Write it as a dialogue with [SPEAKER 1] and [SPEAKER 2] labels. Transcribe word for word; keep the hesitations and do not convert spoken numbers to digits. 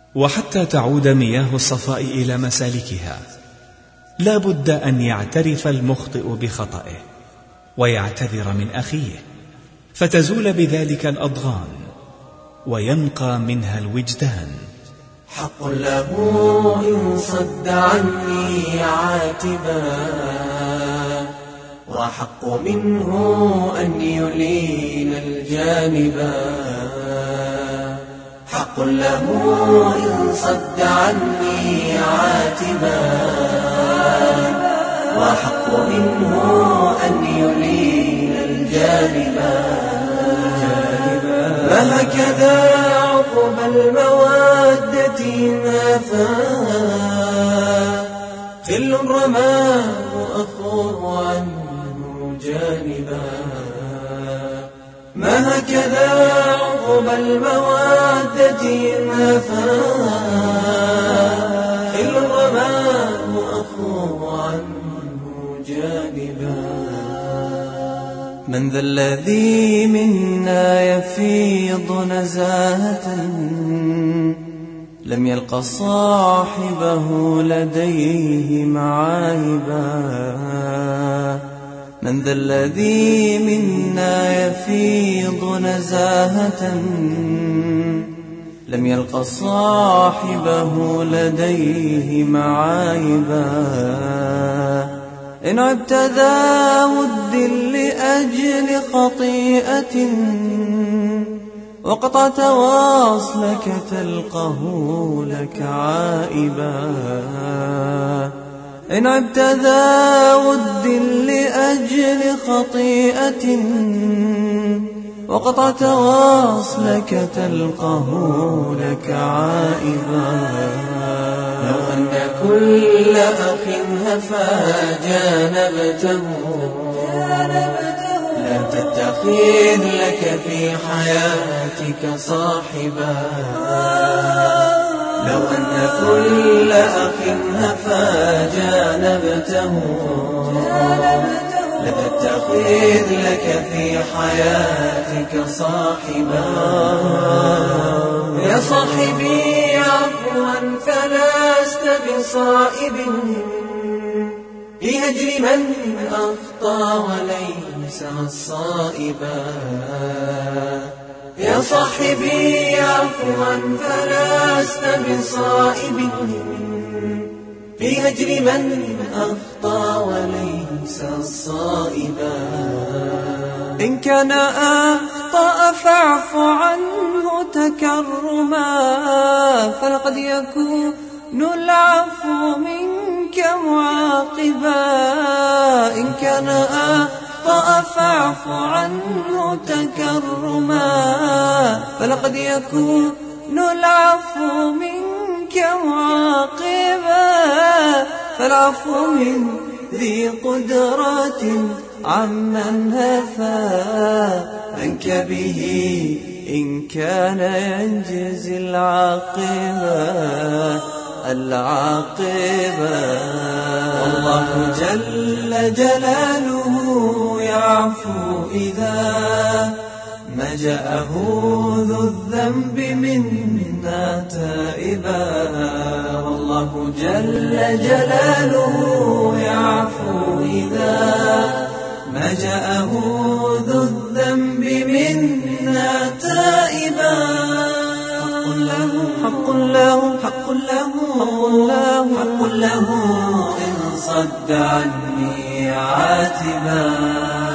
[SPEAKER 1] وحتى تعود مياه الصفاء إلى مسالكها لا بد أن يعترف المخطئ بخطئه ويعتذر من أخيه، فتزول بذلك الأضغان وينقى منها الوجدان.
[SPEAKER 2] حق له إن صد عني عاتبا، وحق منه أن يلين الجانبا. حق له إن صد عني عاتبا، وحق منه أن يلين الجانبا. فهكذا عقب المودة ما فات، خل رماه أخوه عنه جانبا. ما هكذا عقب المودة ما فات، خل رماه أخوه عنه جانبا. من ذا الذي منا يفيض نزاهة لم يلق صاحبه لديه معايبا. من ذا الذي منا يفيض نزاهة لم يلق صاحبه لديه معايبا. إن عبت ذا ود لأجل خطيئة وقطعت واصلك تلقه لك عائبا. إن عبت ذا ود لأجل خطيئة وقطعت واصلك تلقه لك عائبا. لو أن كل أخ هفا جانبته لا تتخذ لك في حياتك صاحبا. لو أن كل أخ هفا جانبته لا تتخذ لك في حياتك صاحبا. يا صاحبي عفوا فلست بصائب في هجر من أخطأ وليس الصائبا. يا صاحبي عفوا فلست بصائب في هجر من أخطأ وليس الصائبا. إن كان أخطأ فاعف عنه تكرما، فلقد يكون العفو منك معاقبا. إن كان أخطأ فاعف عنه تكرما، فلقد يكون العفو منك معاقبا. فالعفو من ذي قدرة عمن هفا عنك به إن كان ينجز العاقبة العاقبة. والله جل جلاله يعفو إذا ما جاءه ذو الذنب منا تائبا. والله جل جلاله يعفو إذا ما جاءه ذو الذنب منا تائبا. حق له حق له حق له إن صد عني عاتبا.